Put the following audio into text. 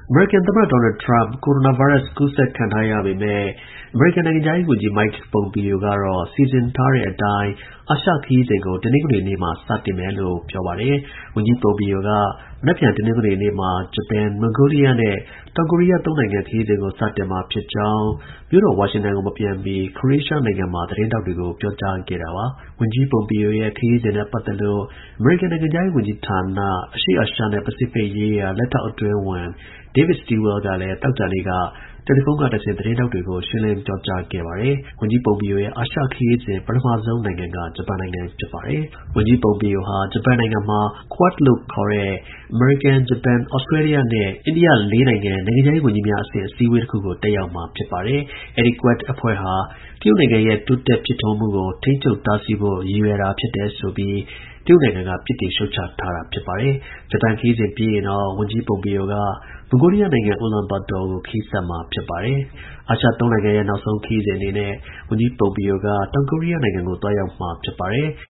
American သမ္မတ Donald Trump ကိုရိုနာဗိုင်းရပ်စ် ကူးစက်ခံထားရပေမဲ့ အမေရိကန်နိုင်ငံခြားရေးဝန်ကြီး Mike Pompeo ကတော့ စီစဉ်ထားတဲ့အတိုင်း အာရှခရီးစဉ်ကို တနင်္ဂနွေနေ့မှာ စတင်မယ်လို့ ပြောပါတယ်။ ဝန်ကြီး Pompeo က မနက်ဖြန် တနင်္ဂနွေနေ့မှာ ဂျပန်၊ မွန်ဂိုးလီးယားနဲ့ တောင်ကိုရီးယား ၃ နိုင်ငံ ခရီးစဉ်ကို စတင်မှာဖြစ်ကြောင်း မြို့တော် ဝါရှင်တန်ကို မပြန်မီ ခရိုအေးရှားနိုင်ငံမှာ သတင်းထောက်တွေကို ပြောကြားခဲ့တာပါ။ ဝန်ကြီး Pompeo ရဲ့ ခရီးစဉ်နဲ့ ပတ်သက်လို့ အမေရိကန်နိုင်ငံခြားရေးဝန်ကြီးဌာန၊ အရှေ့အာရှနဲ့ ပစိဖိတ်ရေးရာ လက်ထောက် အတွင်းဝန် David Stilwell ကလည်း သောကြာနေ့က တယ်လီဖုန်းကတဆင့် သတင်းထောက်တွေကို ရှင်းလင်းပြောကြားခဲ့ပါတယ်။ ဝန်ကြီး Pompeo ရဲ့ အာရှခရီးစဉ် ပထမဆုံးနိုင်ငံက ဂျပန်နိုင်ငံ ဖြစ်ပါတယ်။ ဝန်ကြီး Pompeo ဟာ ဂျပန်နိုင်ငံမှာ Quad လို့ခေါ်တဲ့ အမေရိကန်၊ ဂျပန်၊ ဩစတြေးလျနဲ့ အိန္ဒိယ ၄ နိုင်ငံ နိုင်ငံခြားရေးဝန်ကြီးများအဆင့် အစည်းအဝေးတစ်ခုကို တက်ရောက်မှာ ဖြစ်ပါတယ်။ အဲဒီ Quad အဖွဲ့ဟာ တရုတ်နိုင်ငံရဲ့ တိုးတက်ဖြစ်ထွန်းမှုကို ထိန်းချုပ်တားဆီးဖို့ ရည်ရွယ်တာဖြစ်တယ်ဆိုပြီး တရုတ်နိုင်ငံက ပြစ်တင်ရှုတ်ချထားတာ ဖြစ်ပါတယ်။ ဂျပန်ခရီးစဉ်ပြီးရင်တော့ ဝန်ကြီး Pompeo က မွန်ဂိုးလီးယားနိုင်ငံ အူလန်ဘာတော်ကို ခရီးဆက်မှာ ဖြစ်ပါတယ်။ အာရှ ၃ နိုင်ငံရဲ့ နောက်ဆုံး ခရီးစဉ်အနေနဲ့ ဝန်ကြီး Pompeo က တောင်ကိုရီးယားနိုင်ငံကို သွားရောက်မှာ ဖြစ်ပါတယ်။